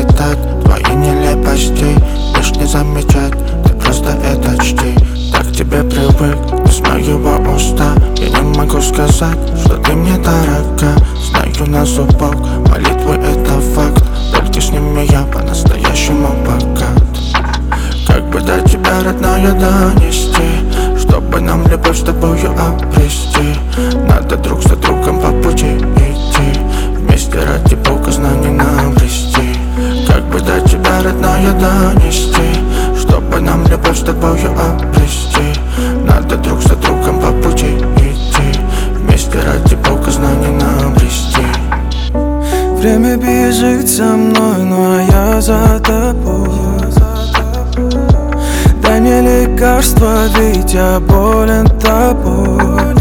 летать твои нелепости, лишь не замечать, ты просто это чти. Так к тебе привык, без моего уста я не могу сказать, что ты мне дорога. Знаю на зубок, молитвы это факт, только с ними я по-настоящему богат. Как бы до тебя, родная, донести, чтобы нам любовь с тобою обрести. Надо друг за другом по пути идти, вместе ради Бога знаний нам обрести. Как бы до тебя, родная, донести, чтобы нам любовь с тобою обрести. Надо друг за другом по пути идти, вместе ради Бога знаний нам обрести. Время бежит со мной, но я за тобой. Дай мне лекарство, ведь я болен тобой.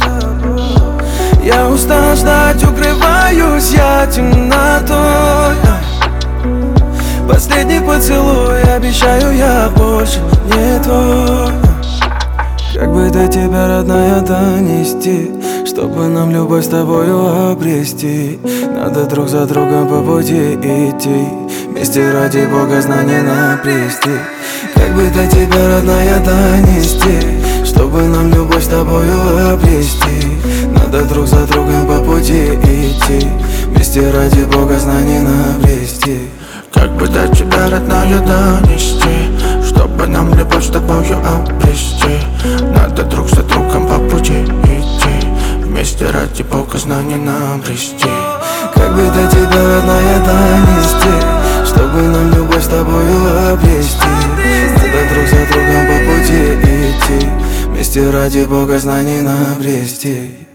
Я устал ждать, укрываюсь я темнотой. Последний поцелуй, обещаю, я больше не твой. Как бы до тебя, родная, донести, чтобы нам любовь с тобою обрести. Надо друг за другом по пути идти, вместе ради Бога знаний обрести. Как бы до тебя, родная, донести, чтобы нам любовь с тобою обрести. Надо друг за другом по пути идти, вместе ради Бога знаний обрести. Как бы до тебя, родная, донести, чтобы нам любовь с тобою обрести. Надо друг за другом по пути идти, вместе ради Бога знаний обрести. Как бы до тебя, родная, донести, чтобы нам любовь с тобою обрести. Надо друг за другом по пути идти, вместе ради Бога знаний обрести.